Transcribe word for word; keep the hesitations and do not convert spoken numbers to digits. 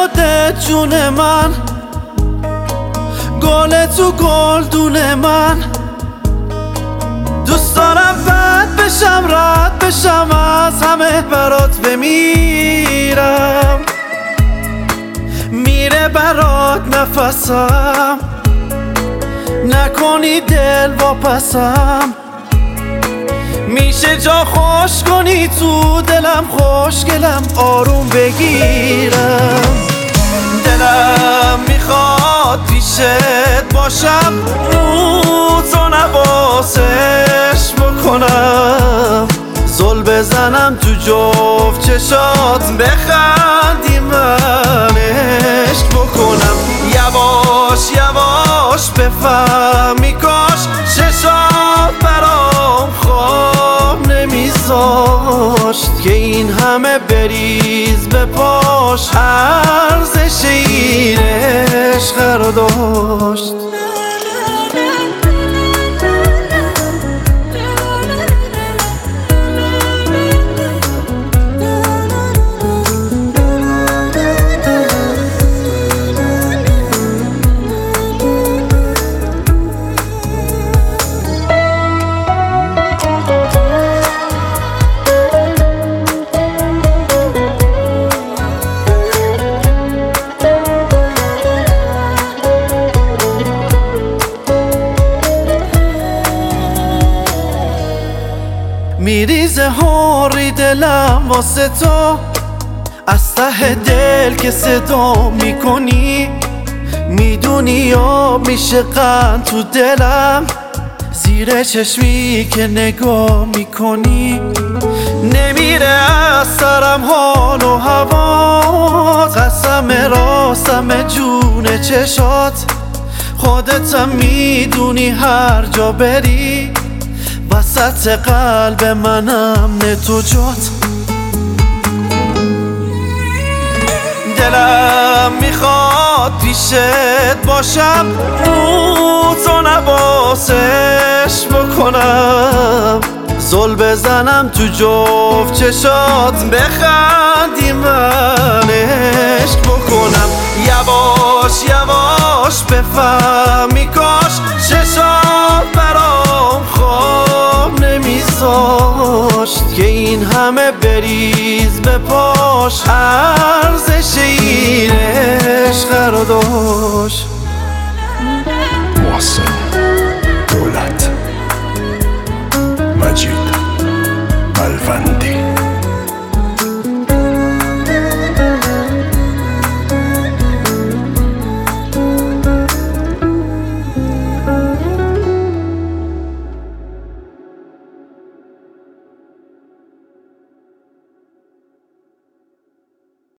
خودت جون من، گل تو گلدون من. دوست دارم بد بشم رد بشم از همه برات بمیرم، میره برات نفسم، نکنی دل واپسم. میشه جا خوش کنی تو دلم، خوشگلم آروم بگیرم. دلم میخواد پیشت باشم، رو تو نوازش بکنم، زل بزنم تو جفت چشات، بخندی من عشق بکنم. یواش یواش بفهمی کاش چشات برام خواب نمیذاشت، که این همه بریز به پاش ارزش این عشق رو داشت. میریزه هاری دلم واسه تو، از ته دل که صدا میکنی، میدونی یا میشه قند تو دلم، زیر چشمی که نگاه میکنی. نمیره از سرم حال و هوا، قسم راستم جون چشات، خودتم میدونی هر جا بری، وسط قلب منم نه تو جات. دلم میخواد پیشت باشم، رو تو نوازش بکنم، زل بزنم تو جفت چشات، بخندی من عشق بکنم. یواش یواش بفهمی کاش چشات برام خواب نمیذاشت، که این همه بریز به پاش ارزش این عشق رو داشت. محسن دولت، مجید بلوندی.